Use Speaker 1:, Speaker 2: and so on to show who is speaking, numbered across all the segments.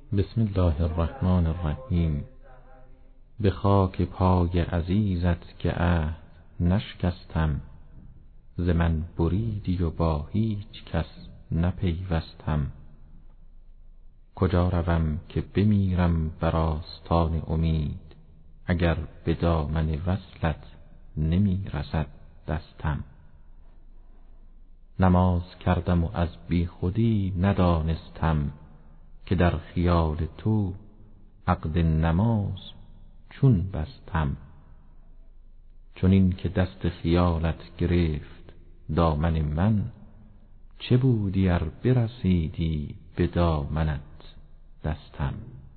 Speaker 1: بسم الله الرحمن الرحیم. به خاک پای عزیزت که عهد نشکستم، ز من بریدی و با هیچ کس نپیوستم. کجا روم که بمیرم بر آستان امید، اگر به دامن وصلت نمی رسد دستم. نماز کردم و از بی خودی ندانستم، که در خیال تو عقد نماز چون بستم. چنین که دست خیالت گرفت دامن من، چه بودی ار برسیدی به دامنت دستم.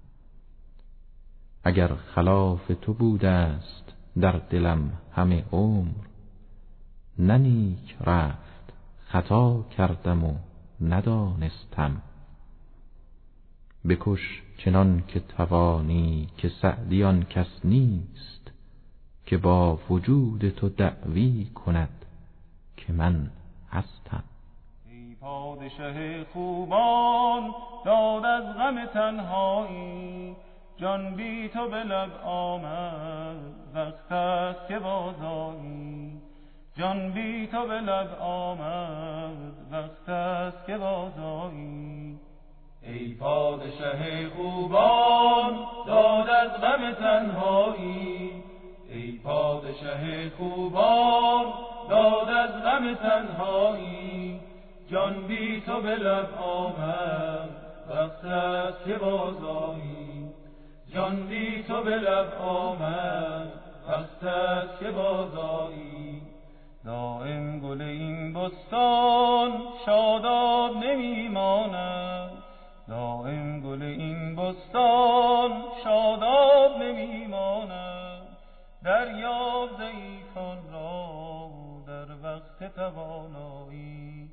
Speaker 1: اگر خلاف تو بوده است در دلم همه عمر، نه نیک رفت خطا کردم و ندانستم. بکش چنان که توانی که سعدی آن کس نیست، که با وجود تو دعوی کند که من هستم.
Speaker 2: ای پادشه خوبان داد از غم تنهایی، جان بی تو به لب آمد وقت است که بازایی. جان بی تو به لب آمد وقت است که بازایی. ای پادشه خوبان داد از غم تنهایی، ای پادشه خوبان داد از غم تنهایی. جان بی تو به لب آمد وقت است که بازایی. جان بی تو به لب آمد وقت است که بازایی. دائم گل این بستان شاداب نمی ماند، دائم گل این بستان شاداب نمی ماند. دریاب ضعیفان را در وقت توانایی،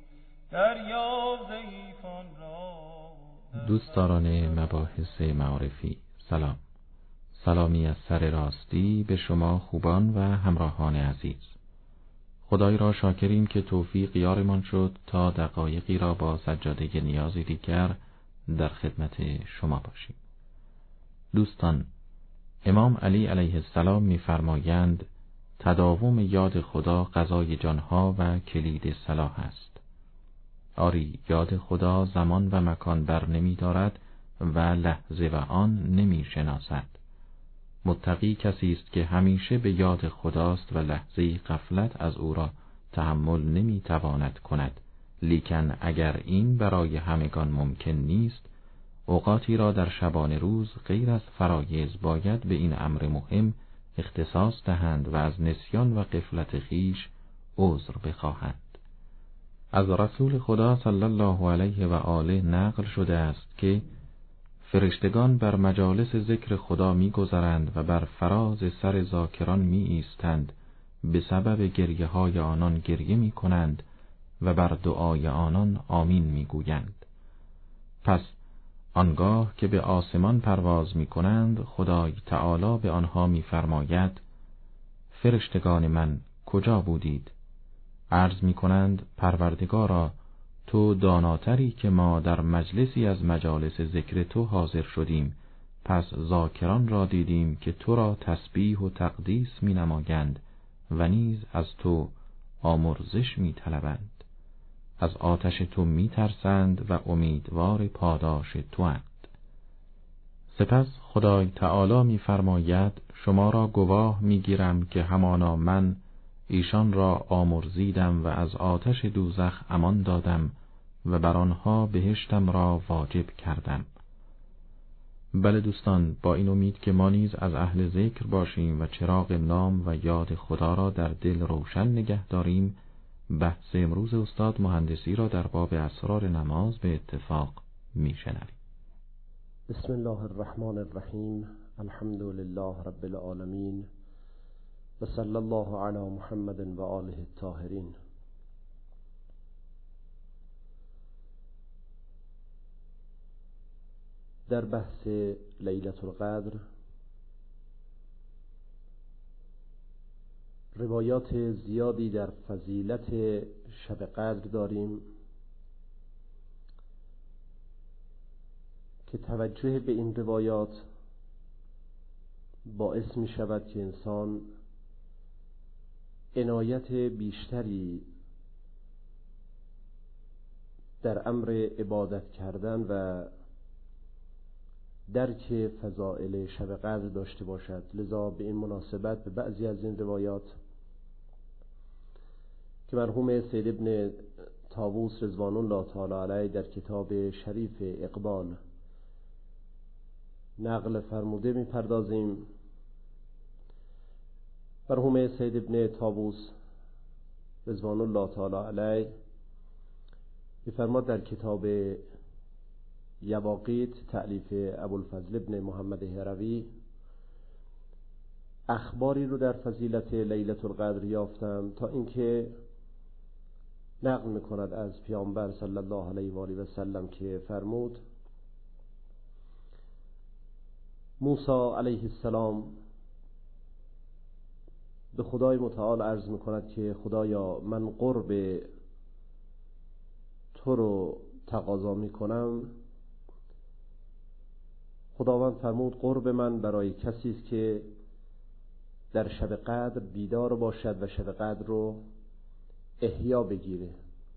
Speaker 2: دریاب ضعیفان را.
Speaker 1: دوستداران مباحث معارفی، سلام. سلامی از سر راستی به شما خوبان و همراهان عزیز. خدای را شاکریم که توفیق یارمان شد تا دقایقی را با سجاده نیازی دیگر در خدمت شما باشیم. دوستان، امام علی علیه السلام می‌فرمایند تداوم یاد خدا غذای جانها و کلید صلاح است. آری، یاد خدا زمان و مکان بر نمی‌دارد و لحظه و آن نمی‌شناسد. متقی کسی است که همیشه به یاد خداست و لحظه غفلت از او را تحمل نمی‌تواند کند. لیکن اگر این برای همگان ممکن نیست، اوقاتی را در شبانه روز غیر از فرایض باید به این امر مهم اختصاص دهند و از نسیان و غفلت خویش عذر بخواهند. از رسول خدا صلی الله علیه و آله نقل شده است که فرشتگان بر مجالس ذکر خدا می‌گذرند و بر فراز سر ذاکران می‌ایستند، به سبب گریه های آنان گریه می‌کنند و بر دعای آنان آمین می‌گویند. پس آنگاه که به آسمان پرواز می‌کنند، خدای تعالی به آنها می‌فرماید فرشتگان من کجا بودید؟ عرض می‌کنند پروردگارا، تو داناتری که ما در مجلسی از مجالس ذکر تو حاضر شدیم، پس ذاکران را دیدیم که تو را تسبیح و تقدیس می‌نمایند و نیز از تو آمرزش می‌طلبند. از آتش تو می‌ترسند و امیدوار پاداش تواند. سپس خدای تعالی می‌فرماید شما را گواه می‌گیرم که همانا من ایشان را آمرزیدم و از آتش دوزخ امان دادم و بر آنها بهشتم را واجب کردم. بله دوستان، با این امید که ما نیز از اهل ذکر باشیم و چراغ نام و یاد خدا را در دل روشن نگه داریم، بحث امروز استاد مهندسی را در باب اسرار نماز به اتفاق میشنویم.
Speaker 3: بسم الله الرحمن الرحیم. الحمد لله رب العالمین و صلی الله علی محمد و آله الطاهرین. در بحث لیلة القدر روایات زیادی در فضیلت شب قدر داریم که توجه به این روایات باعث می شود که انسان عنایت بیشتری در امر عبادت کردن و درک فضائل شب قدر داشته باشد. لذا به این مناسبت به بعضی از این روایات که مرحوم سید ابن طاووس رضوان الله تعالی علیه در کتاب شریف اقبال نقل فرموده می‌پردازیم. مرحوم سید ابن طاووس رضوان الله تعالی علیه می‌فرماد در کتاب یواقیت تألیف ابوالفضل ابن محمد هروی اخباری رو در فضیلت لیلة القدر یافتم تا اینکه نقل می‌کند از پیامبر صلی الله علیه و آله و سلم که فرمود موسی علیه السلام به خدای متعال عرض می‌کند که خدایا من قرب تو رو تقاضا می‌کنم. خداوند فرمود قرب من برای کسی است که در شب قدر بیدار باشد و شب قدر رو احیا بگیره.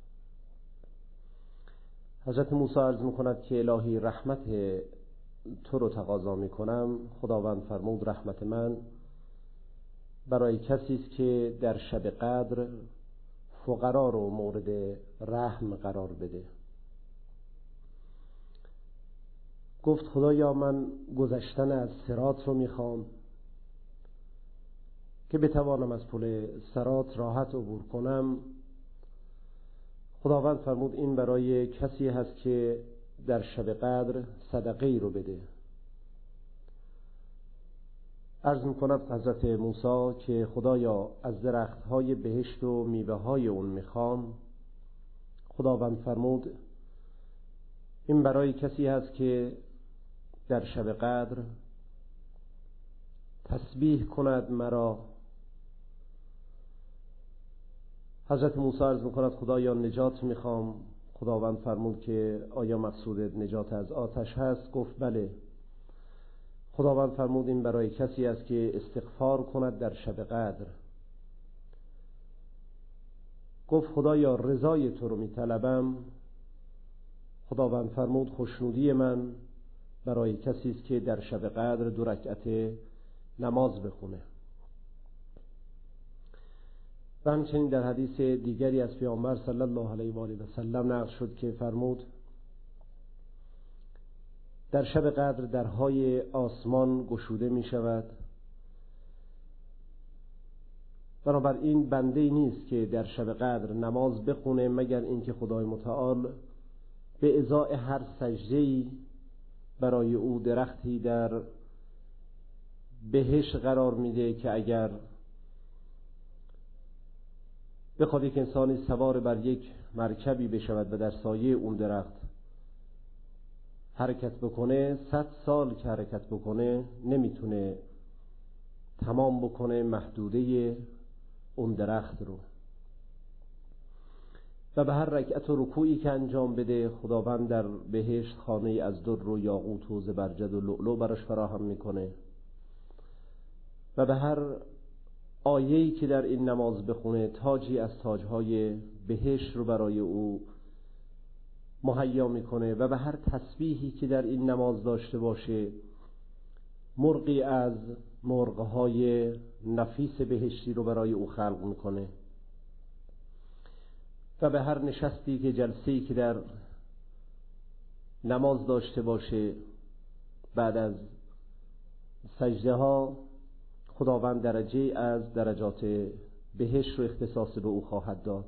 Speaker 3: حضرت موسی عرض می‌کند که الهی رحمت تو رو تقاضا می‌کنم. خداوند فرمود رحمت من برای کسی است که در شب قدر فقرا رو مورد رحم قرار بده. گفت خدایا من گذشتن از صراط رو میخوام که بتوانم از پل صراط راحت عبور کنم. خداوند فرمود این برای کسی هست که در شب قدر صدقه ای رو بده. عرض میکند حضرت موسی که خدایا از درختهای بهشت و میوه های اون میخوام. خداوند فرمود این برای کسی هست که در شب قدر تسبیح کند مرا. حضرت موسی عرض میکند خدایا نجات میخوام. خداوند فرمود که آیا مقصود نجات از آتش هست؟ گفت بله. خداوند فرمود این برای کسی است که استغفار کند در شب قدر. گفت خدایا رضای تو رو میطلبم. خداوند فرمود خوشنودی من برای کسی است که در شب قدر 2 رکعت نماز بخونه. و همچنین در حدیث دیگری از پیامبر صلی الله علیه و آله و سلم نقل شد که فرمود در شب قدر درهای آسمان گشوده می شود. بنابراین بنده‌ای نیست که در شب قدر نماز بخونه مگر اینکه خدای متعال به ازای هر سجده‌ای برای او درختی در بهشت قرار میده که اگر بخواد یک انسانی سوار بر یک مرکبی بشود و در سایه اون درخت حرکت بکنه 100 سال که حرکت بکنه نمیتونه تمام بکنه محدوده اون درخت رو. و به هر رکعت و رکوعی که انجام بده خداوند در بهشت خانه از در و یاقوت و زبرجد و لؤلؤ براش فراهم میکنه. و به هر آیه‌ای که در این نماز بخونه تاجی از تاجهای بهشت رو برای او مهیا میکنه. و به هر تسبیحی که در این نماز داشته باشه مرغی از مرغهای نفیس بهشتی رو برای او خلق میکنه. و به هر نشستی که جلسه‌ای که در نماز داشته باشه بعد از سجده ها خداوند درجه از درجات بهشت رو اختصاص به او خواهد داد.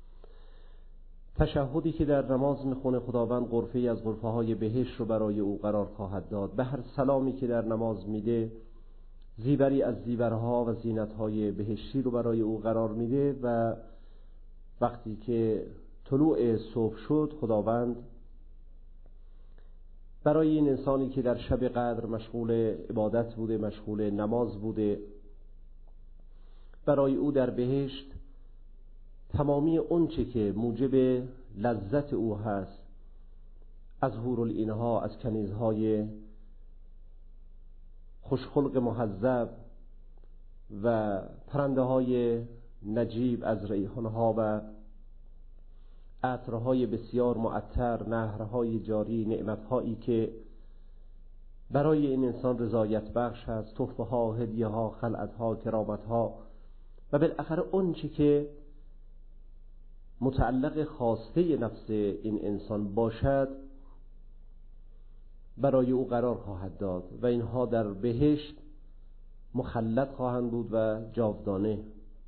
Speaker 3: تشهدی که در نماز میخونه خداوند غرفه‌ای از غرفه‌های بهشت رو برای او قرار خواهد داد. به هر سلامی که در نماز میده زیوری از زیورها و زینت‌های بهشتی رو برای او قرار میده. و وقتی که طلوع صبح شد خداوند برای این انسانی که در شب قدر مشغول عبادت بوده مشغول نماز بوده برای او در بهشت تمامی اون چه که موجب لذت او هست از حورالعین‌ها، از کنیزهای خوشخلق مهذب و پرنده‌های نجیب از ریحان‌ها و عطرهای بسیار معطر، نهرهای جاری، نعمت‌هایی که برای این انسان رضایت بخش است، تحفه‌ها، هدیه‌ها، خلعت‌ها، کرامت‌ها و بالاخره اون چی که متعلق خواسته نفس این انسان باشد برای او قرار خواهد داد و اینها در بهشت مخلد خواهند بود و جاودانه.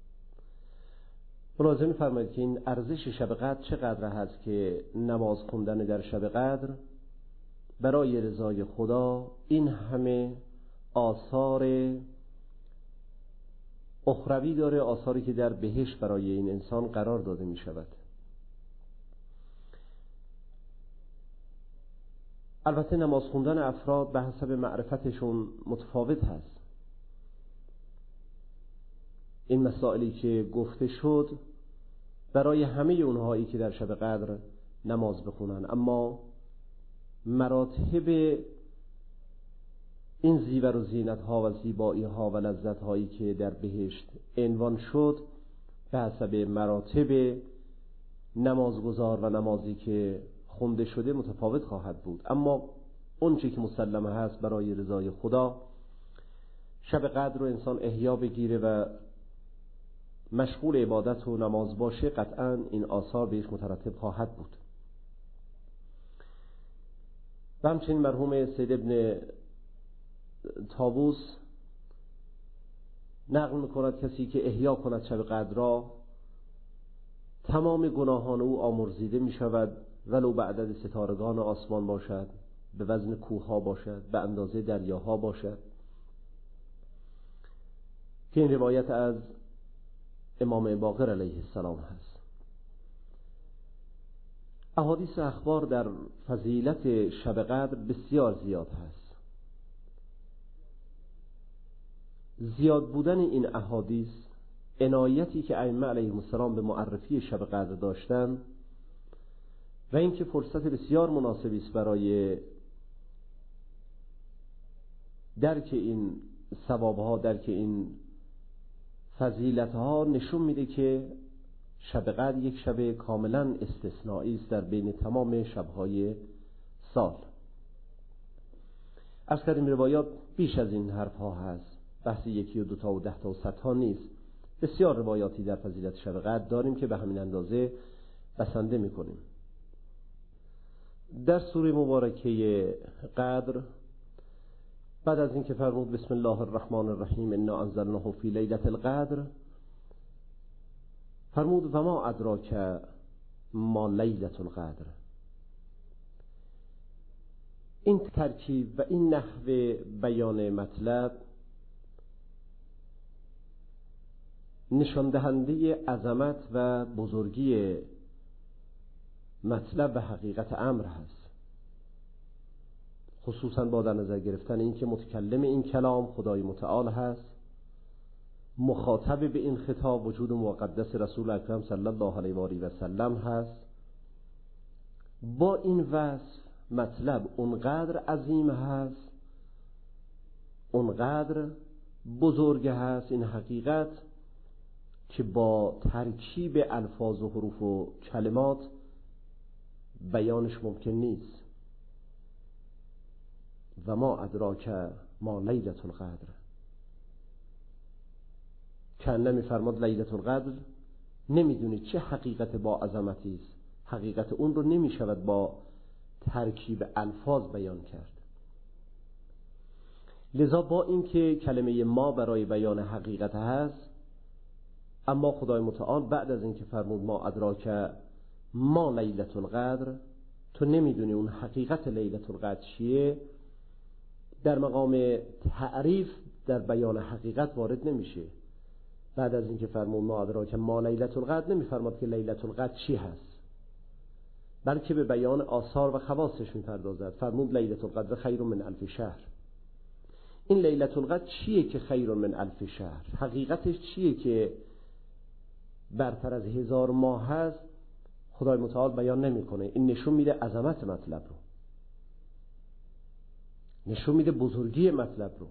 Speaker 3: ملاحظه می‌فرمایید که این ارزش شب قدر چقدر هست که نماز خوندن در شب قدر برای رضای خدا این همه آثار اخروی داره، آثاری که در بهشت برای این انسان قرار داده می شود. البته نماز خوندن افراد به حسب معرفتشون متفاوت هست. این مسائلی که گفته شد برای همه اونهایی که در شب قدر نماز بخونن، اما مراتب این زیور و زینت ها و زیبایی ها و لذت هایی که در بهشت عنوان شد به حسب مراتب نمازگزار و نمازی که خونده شده متفاوت خواهد بود. اما اون چی که مسلمه هست برای رضای خدا، شب قدر رو انسان احیا بگیره و مشغول عبادت و نماز باشه، قطعا این آثار بهش مترتب خواهد بود. و همچنین مرحوم سید ابن طاووس نقل میکند کسی که احیا کند شب قدر را، تمام گناهان او آمرزیده می شود، ولو به عدد ستارگان آسمان باشد، به وزن کوهها باشد، به اندازه دریاها باشد، که این روایت از امام باقر علیه السلام هست. احادیث اخبار در فضیلت شب قدر بسیار زیاد هست. زیاد بودن این احادیث، عنایتی که ائمه علیهم السلام به معرفی شب قدر داشتند و اینکه فرصت بسیار مناسبی است برای درک این ثوابها، درک این فضیلتها، نشون میده که شب قدر یک شب کاملا استثنایی است در بین تمام شبهای سال. از کردیم روایات بیش از این حرفها هست، بحث یکی و دوتا و 10 تا و 100 تا نیست. بسیار روایاتی در فضیلت شب قدر داریم که به همین اندازه بسنده میکنیم. در سوره مبارکه قدر بعد از اینکه فرمود بسم الله الرحمن الرحیم انا انزلناه فی لیلة القدر، فرمود و ما ادراک ما لیلة القدر. این ترکیب و این نحو بیان مطلب نشان دهنده عظمت و بزرگی مطلب و حقیقت امر هست، خصوصا با در نظر گرفتن این که متکلم این کلام خدای متعال هست، مخاطب به این خطاب وجود مقدس رسول اکرم صلی الله علیه و آله و سلم هست. با این وصف مطلب اونقدر عظیم هست، اونقدر بزرگ هست این حقیقت که با ترکیب الفاظ و حروف و کلمات بیانش ممکن نیست. و ما ادراک ما لیلة القدر، کنه میفرماد لیلة القدر نمیدونی چه حقیقت با عظمتی است، حقیقت اون رو نمیشود با ترکیب الفاظ بیان کرد. لذا با اینکه کلمه ما برای بیان حقیقت هست، اما خدای متعال بعد از اینکه فرمود ما ادراک ما لیلة القدر، تو نمیدونی اون حقیقت لیلة القدر چیه، در مقام تعریف در بیان حقیقت وارد نمیشه. بعد از اینکه فرمود ما ادراک ما لیلة القدر، نمیفرماد که لیلة القدر چی هست، بلکه به بیان آثار و خواصش میپردازد. فرمود لیلة القدر خیر من 1000 شهر. این لیلة القدر چیه که خیر من 1000 شهر؟ حقیقتش چیه که برتر از 1000 ماه هست؟ خدای متعال بیان نمیکنه. این نشون میده عظمت مطلب رو. نشون میده بزرگی مطلب رو.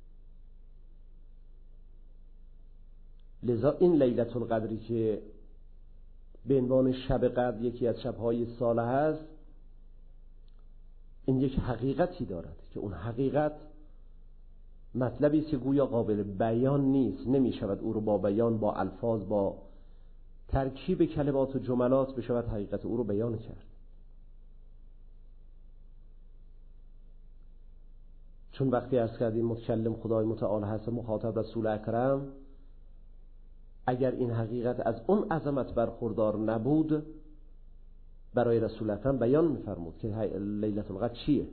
Speaker 3: لذا این لیلة القدری که به عنوان شب قدر یکی از شب‌های سال هست، این یک حقیقتی دارد که اون حقیقت مطلبی است که گویا قابل بیان نیست، نمی شود او رو با بیان، با الفاظ، با ترکیب کلمات و جملات بشود حقیقت او رو بیان کرد. چون وقتی عرض کردیم متکلم خدای متعال هست، مخاطب رسول اکرم، اگر این حقیقت از اون عظمت برخوردار نبود، برای رسول اکرم بیان می‌فرمود که لیلة القدر چیه.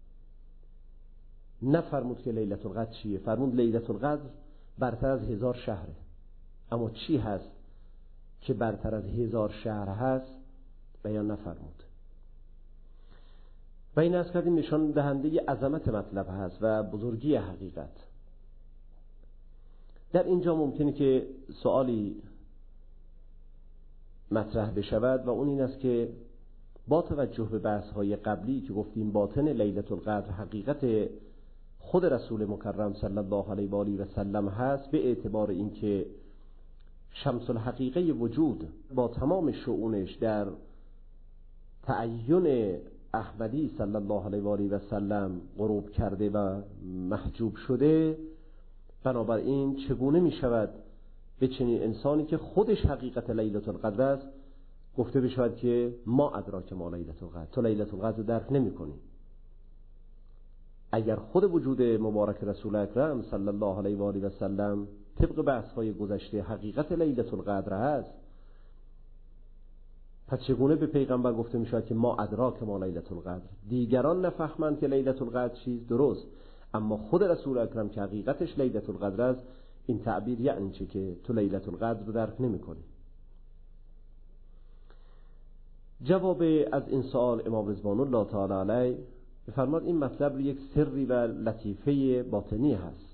Speaker 3: نفرمود که لیلة القدر چیه، فرمود لیلة القدر برتر از 1000 شهره. اما چی هست که برتر از 1000 شهر هست بیان نفرمود. و این از کردیم نشان دهنده عظمت مطلب هست و بزرگی حقیقت. در اینجا ممکنه که سوالی مطرح بشود و اون این است که با توجه به بحث‌های قبلی که گفتیم باطن لیلة القدر حقیقت خود رسول مکرم صلی الله علیه و آله و سلم هست، به اعتبار اینکه شمس الحقیقه وجود با تمام شؤونش در تعین احمدی صلی الله علیه و آله و سلم غروب کرده و محجوب شده، بنابراین چگونه می شود به چنین انسانی که خودش حقیقت لیلة القدر است گفته بشود که ما ادراک ما لیلة القدر، تو لیلة القدر رو درک نمی کنی. اگر خود وجود مبارک رسول اکرم صلی الله علیه و آله و سلم طبق بحث های گذشته حقیقت لیلة القدر هست، پس چگونه به پیغمبر گفته می شود که ما ادراک ما لیلة القدر؟ دیگران نفهمند که لیلة القدر چیز، درست، اما خود رسول اکرم که حقیقتش لیلة القدر است، این تعبیر یعنی چه که تو لیلة القدر رو درک نمی کنی. جواب از این سوال امام رضوان الله تعالی علیه بفرماد این مطلب یک سری و لطیفه باطنی هست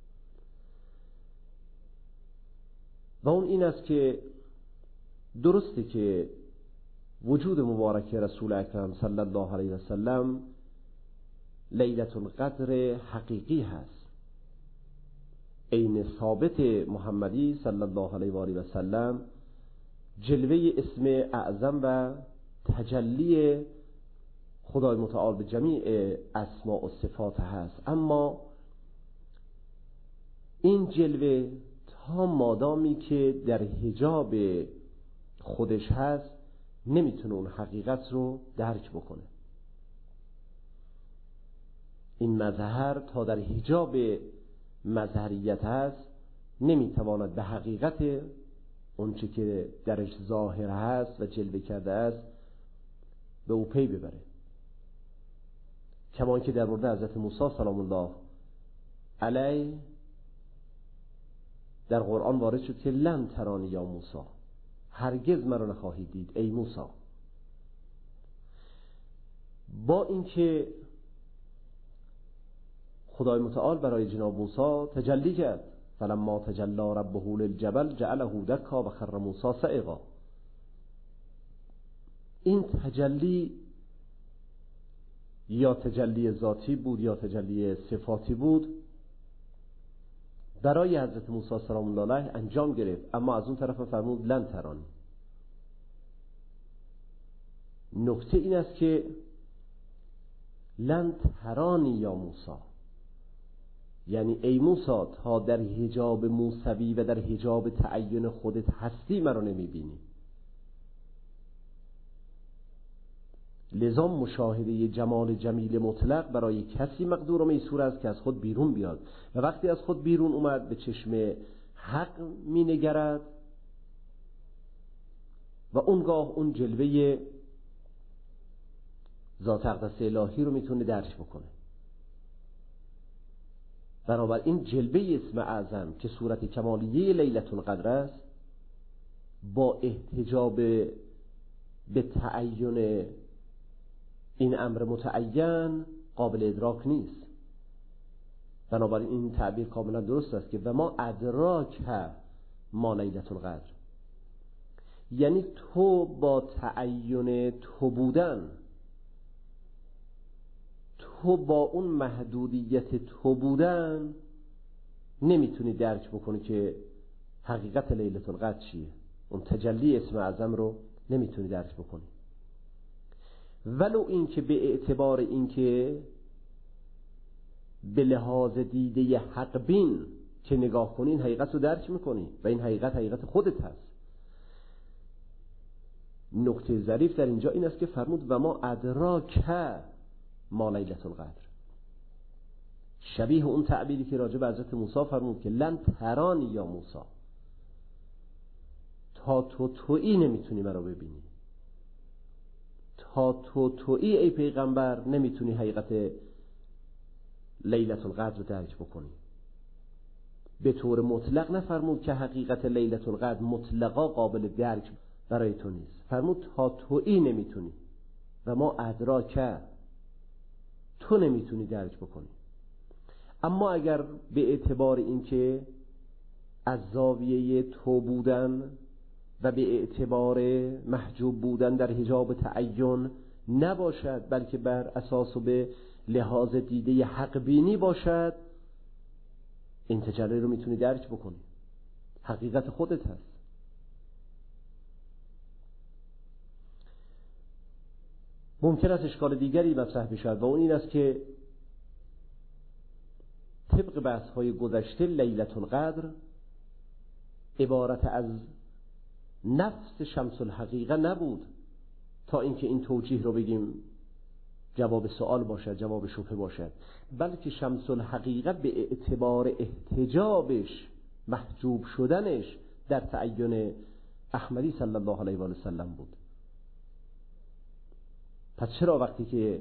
Speaker 3: و اون این است که درسته که وجود مبارک رسول اکرم صلی الله علیه و سلم لیلة القدر حقیقی هست، عین ثابت محمدی صلی الله علیه و آله و سلم جلوه اسم اعظم و تجلی خدای متعال به جمیع اسماء و صفات هست. اما این جلوه تا مادامی که در حجاب خودش هست نمیتونه اون حقیقت رو درک بکنه. این مظهر تا در حجاب مظهریت هست نمیتواند به حقیقت اونچه که درش ظاهر هست و جلوه کرده است به او پی ببره. کما که در مورد حضرت موسی سلام الله علیه در قرآن وارد شد که لن ترانی یا موسی، هرگز مرا نخواهید دید ای موسی. با اینکه خدای متعال برای جناب موسی تجلی کرد، فلما تجلی ربه للجبل جعله دکا و خر موسی صعقا، این تجلی یا تجلی ذاتی بود یا تجلی صفاتی بود برای حضرت موسی سلام الله علیه انجام گرفت، اما از اون طرف فرمود لن ترانی. نکته این است که لن ترانی یا موسی، یعنی ای موسی تا در حجاب موسوی و در حجاب تعین خودت هستی مرا نمیبینی. لذا مشاهده جمال جمیل مطلق برای کسی مقدور و میسور است که از خود بیرون بیاد و وقتی از خود بیرون اومد به چشم حق می نگرد و اونگاه اون جلوه ذات اقدس الهی رو میتونه درک بکنه. بنابراین جلوه اسم اعظم که صورت کمالیه لیلة القدر است با احتجاب به تعین این امر متعین قابل ادراک نیست. بنابراین این تعبیر کاملا درست است که و ما ادراک ما لیلة القدر، یعنی تو با تعین تو بودن، تو با اون محدودیت تو بودن نمیتونی درک بکنی که حقیقت لیلة القدر چیه. اون تجلی اسم اعظم رو نمیتونی درک بکنی، ولو این که به اعتبار این که به لحاظ دیده حق بین که نگاه کنی این حقیقت رو درک میکنی و این حقیقت خودت هست. نکته ظریف در اینجا این است که فرمود و ما ادراک ما لیلة القدر، شبیه اون تعبیری که راجع به حضرت موسی فرمود که لن ترانی یا موسی، تا تویی نمیتونی مرا ببینی، تا تویی ای پیغمبر نمیتونی حقیقت لیلة القدر رو درک بکنی. به طور مطلق نفرمود که حقیقت لیلة القدر مطلقا قابل درک برای تو نیست، فرمود تا تویی نمیتونی و ما ادراک، تو نمیتونی درک بکنی. اما اگر به اعتبار این که از زاویه تو بودن و به اعتبار محجوب بودن در حجاب تعین نباشد، بلکه بر اساس و به لحاظ دیده حق بینی باشد، این تجلی رو میتونی درک بکنی، حقیقت خودت هست. ممکن است اشکال دیگری مطرح بشود و اون این است که طبق بحث‌های گذشته لیلة القدر عبارت از نفس شمس الحقیقه نبود تا اینکه این توجیه رو بگیم جواب سوال باشد، جواب شبهه باشد، بلکه شمس الحقیقه به اعتبار احتجابش، محجوب شدنش در تعین احمدی صلی الله علیه و آله وسلم بود. پس چرا وقتی که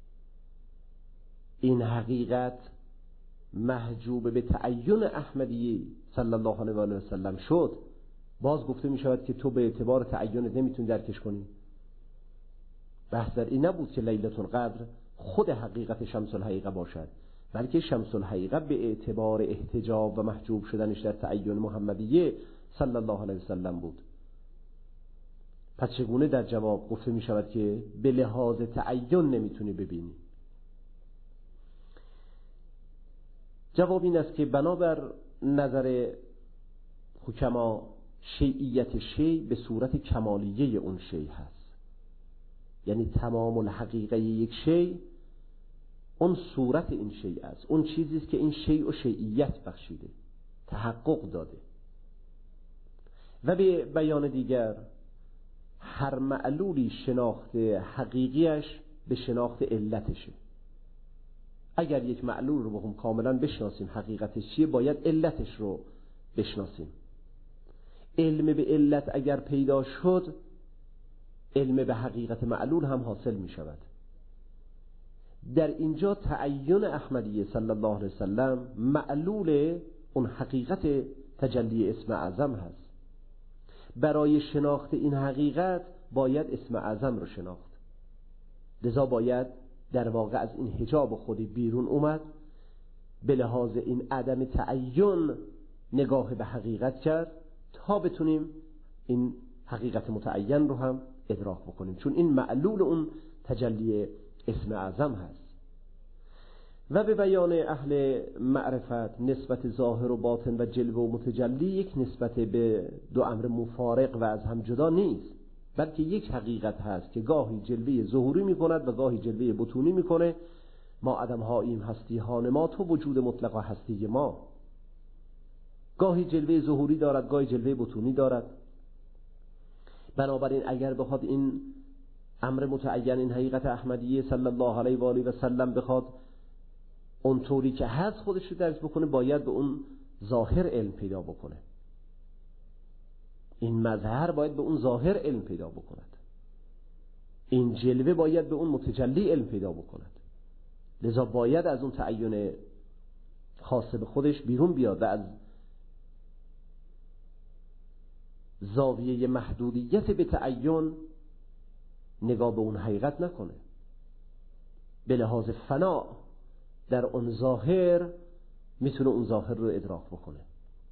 Speaker 3: این حقیقت محجوب به تعین احمدی صلی الله علیه و آله وسلم شد، باز گفته می شود که تو به اعتبار تعینت نمیتونی درکش کنی؟ بحث در این نبود که لیلة القدر خود حقیقت شمس الحقیقه باشد، بلکه شمس الحقیقه به اعتبار احتجاب و محجوب شدنش در تعین محمدیه صلی الله علیه وسلم بود. پس چگونه در جواب گفته می شود که به لحاظ تعین نمیتونی ببینی؟ جواب این است که بنابر نظر حکما شیعیت شیع به صورت کمالیه اون شیع هست، یعنی تمام الحقیقه یک شیع اون صورت این شیع است، اون چیزی است که این شیع و شیعیت بخشیده، تحقق داده. و به بیان دیگر هر معلولی شناخت حقیقیش به شناخت علتشه. اگر یک معلول رو بخوام کاملا بشناسیم حقیقتش چیه، باید علتش رو بشناسیم. علم به علت اگر پیدا شد، علم به حقیقت معلول هم حاصل می شود. در اینجا تعین احمدیه صلی الله علیه وسلم معلول اون حقیقت تجلی اسم اعظم هست. برای شناخت این حقیقت باید اسم اعظم رو شناخت، لذا باید در واقع از این حجاب خودی بیرون اومد، به لحاظ این عدم تعین نگاه به حقیقت کرد تا بتونیم این حقیقت متعین رو هم ادراک بکنیم، چون این معلول اون تجلی اسم اعظم هست. و به بیان اهل معرفت نسبت ظاهر و باطن و جلوه و متجلی یک نسبت به دو امر مفارق و از هم جدا نیست، بلکه یک حقیقت هست که گاهی جلوه ظهوری می کند و گاهی جلوه بطونی می کنه. ما عدم هاییم هستی ها ما، تو وجود مطلق هستی ما. گاهی جلوه ظهوری دارد، گاهی جلوه بطونی دارد. بنابراین اگر بخواد این امر متعین، این حقیقت احمدیه صلی الله علیه و آله و سلم بخواد اون طوری که هست خودش رو درک بکنه، باید به اون ظاهر علم پیدا بکنه. این مظهر باید به اون ظاهر علم پیدا بکند، این جلوه باید به اون متجلی علم پیدا بکند. لذا باید از اون تعین خاص به خودش بیرون بیاد و از زاویه محدودیت به تعین نگاه به اون حقیقت نکنه، به لحاظ فنا در اون ظاهر میتونه اون ظاهر رو ادراک بکنه.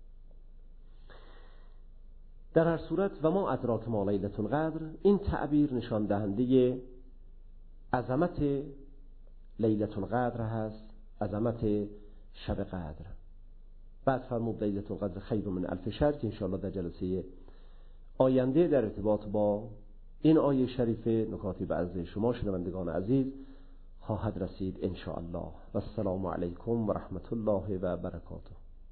Speaker 3: در هر صورت و ما ادراک ما لیلة القدر، این تعبیر نشان دهنده عظمت لیلة القدر هست، عظمت شب قدر. بعد فرمود لیلة القدر خیر من الف شهر که انشاءالله در جلسه آینده در ارتباط با این آیه شریفه نکاتی به عرض شما شنوندگان عزیز خواهد رسید انشاءالله. و السلام علیکم و رحمت الله و برکاته.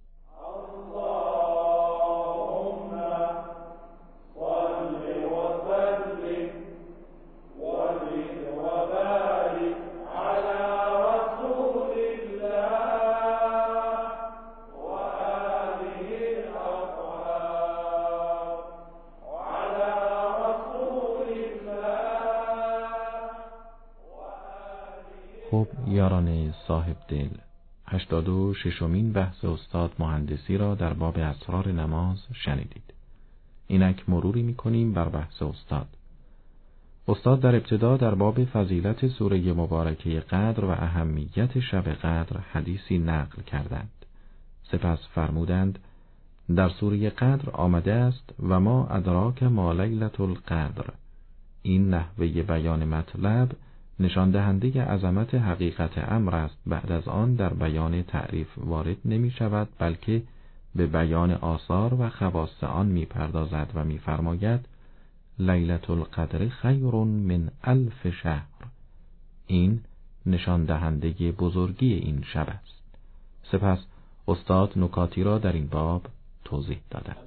Speaker 1: خب یاران صاحب دل، 86مین بحث استاد مهندسی را در باب اسرار نماز شنیدید. اینک مروری می‌کنیم بر بحث استاد. استاد در ابتدا در باب فضیلت سوره مبارکه قدر و اهمیت شب قدر حدیثی نقل کردند. سپس فرمودند در سوره قدر آمده است و ما ادراک ما لیلة القدر. این نحوه بیان مطلب نشان دهنده عظمت حقیقت امر است. بعد از آن در بیان تعریف وارد نمی شود، بلکه به بیان آثار و خواص آن می پردازد و می فرماید لیلة القدر خیر من الف شهر. این نشان دهنده بزرگی این شب است. سپس استاد نکاتی را در این باب توضیح دادند.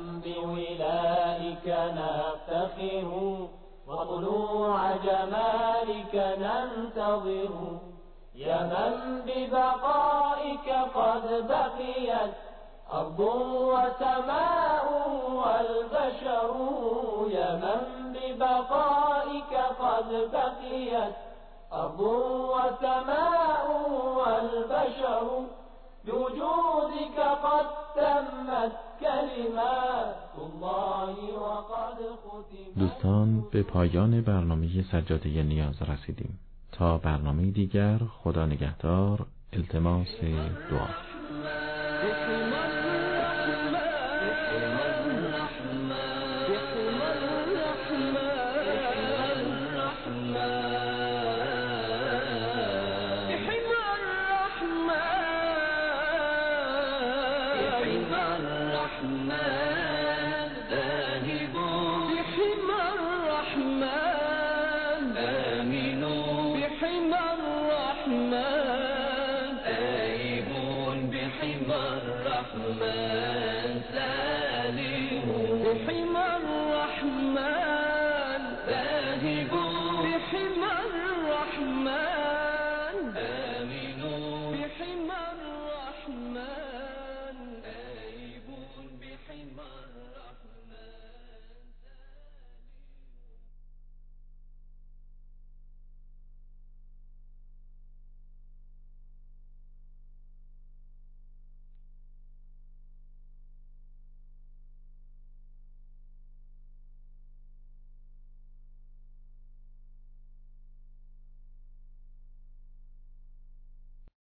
Speaker 4: وطلوع جمالك ننتظر يا من ببقائك قد بقيت أرض وسماء والبشر يا من ببقائك قد بقيت أرض وسماء والبشر بوجودك قد تمت كلمات الله وقد ختمت.
Speaker 1: دوستان به پایان برنامه سجاده نیاز رسیدیم. تا برنامه دیگر خدا نگهدار. التماس دعا.
Speaker 4: الرحمن